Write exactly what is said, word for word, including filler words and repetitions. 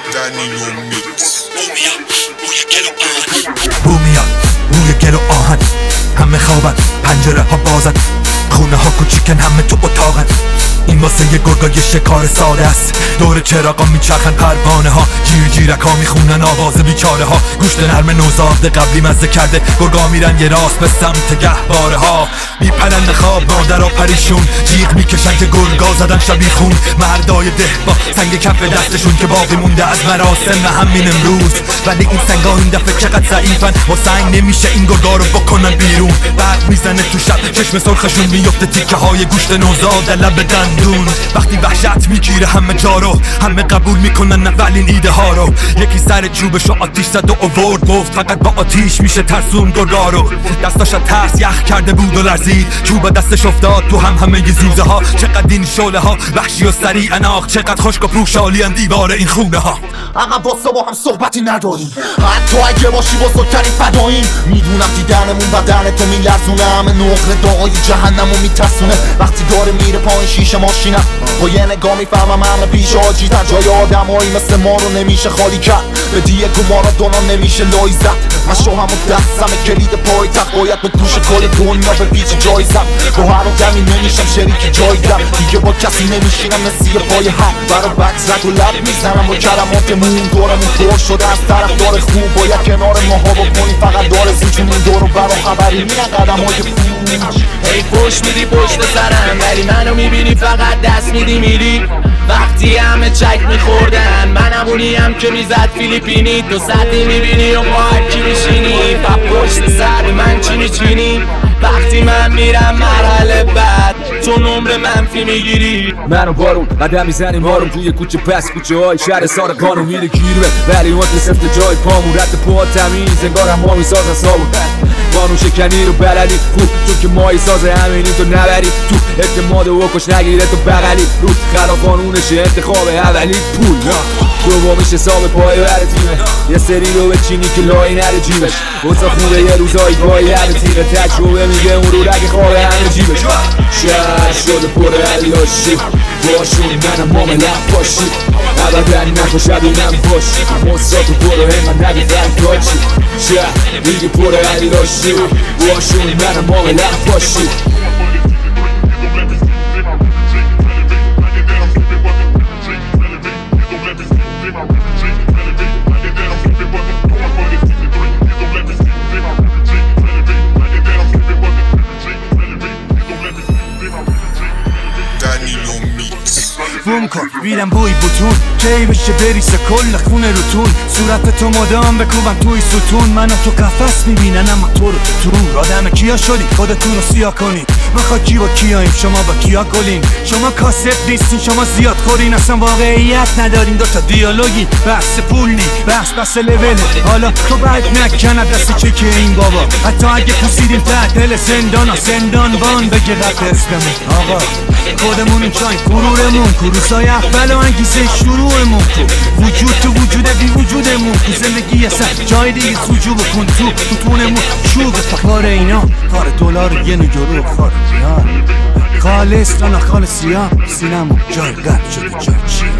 بومیان روی گل و آهن، همه خوابن پنجره ها بازن، خونه ها کوچیکن همه تو اتاقن. این واسه یه گرگای شکار ساده است، دور چراغا میچرخن پروانه ها، جیر جیرک ها میخونن آواز بیچاره ها. گوشت نرم نوزاد قبلی مزه کرده، گرگا میرن یه راست به سمت گهواره ها. میپرن خواب مادرها پریشون، جیغ میکشن که گرگا زدن شبیخون. مردای ده با سنگ کف دستشون که باقی مونده از مراسم همین امروز. ولی این سنگا این دفعه چقدر ضعیفن، با سنگ نمیشه این گرگا رو بکنن بیرون. برق میزنه تو شب، چشم سرخشون میفته تیکه های گوشت نوزاد لب دندون. وقتی وحشت میگیره همه جا رو، همه قبول میکنن اولین ایده ها رو. یکی سر چوبشو آتیش زد و آورد، گفت فقط با آتیش میشه ترسون گرگا رو. دستاش ترس یخ کرده بود و لرزید، چوب دستش افتاد تو هم همه ی زوزه ها. چقدر این شعله ها وحشی و سریع اناخ، چقدر خشک و پروشالی ان دیوار این خونه ها. عقب واسه با هم صحبتی نداریم، حتی اگه باشی بزرگترین فداییم. میدونم دیدنمون بدن تو میلرزونه، همه نقره دعای جهنمو میترسونه. وقتی داره میره پایین شیشه ماشینم، با یه نگاه میفهمم همه پیش آجیدن. جای آدمایی مثل ما رو نمیشه خالی کرد، به دیگه گمارا دونا نمیشه لای زد. من شوهم و دستم کلید پای تخت، باید به گوش کل دنیا به پیچ جایزم. با هر آدمی نمیشم شریک جایدم، دیگه با کسی نمیشینم نسیه پای حق. برا بکس رد و لب میزنم با کلماتمون، دورمون پر شده از طرف دار خوب. باید کنار ماها بکنی فقط دار زیچون، این دورو برا خبری میرن قدم های پوچ. هی پشت میدی پشت سرم، ولی منو میبینی فقط دست میدی میری. وقتی همه چک میخوردن، منم اونیم که میزد فیلیپینی. تو سطحی میبینی و محکی میشینی، و پشت سر من چی میچینی. وقتی من میرم مرحله بعد، تو نمره منفی میگیری. منو بارون قدم میزنیم آروم توی کوچه پس کوچه های شهر سار قانون میره گیره. ولی اون سفت جای پامون رد پا تمیز، انگارم ما میسازن صابون. قانون شکنی رو بلدی خوب، چون که مایی سازه همینی تو نبری تو. اعتماد و کش نگیره تو بغلی، روز خلاف قانونشه انتخاب اولی پول. دومیش حساب پای بر تیمه، یه سری رو بچینی که لای نره جیبش. بوسا خونه یه روزایی پای هر تیمه، تجربه میگه اون رو رگ خواب همه جیبش. شهر شده پر علاشی، باشون منم ماملم باشی. ابدا نکن شبینم باشی، مصراتو برو هم من نگی فرکاچی. شهر دیگه پر علاشی، باشون منم ماملم باشی. بوم کن بیرم بوی بوتون، کی بشه بریسه کل خونه روتون. صورت تو مدام بکوبم توی ستون، منو تو قفس میبینن اما تو رو تو. آدم کیا شدی خودتون رو سیاه کنین، ما کی با کیاییم شما با کیا گلین. شما کاست نیستین شما زیاد خورین، اصلا واقعیت ندارین. دوتا دیالوگی بحث پولی بحث بحث لوله. حالا تو بعد نکنه دست چکه این بابا، حتی اگه پوسیدیم تحت دل زندان ها زندان بان بگه رب اسممون. آقا خودمون چای غرورمون، کروسای اول و انگیزه شروعمون. تو وجود تو وجود بی وجودمون، تو زندگی اصلا جای دیگه سوجو بکن. تو تو تونمون شوق کار اینا، کار دلار یه نگرو خار خالص نه خالص سیاه. سینمون جای قلب شده جای چی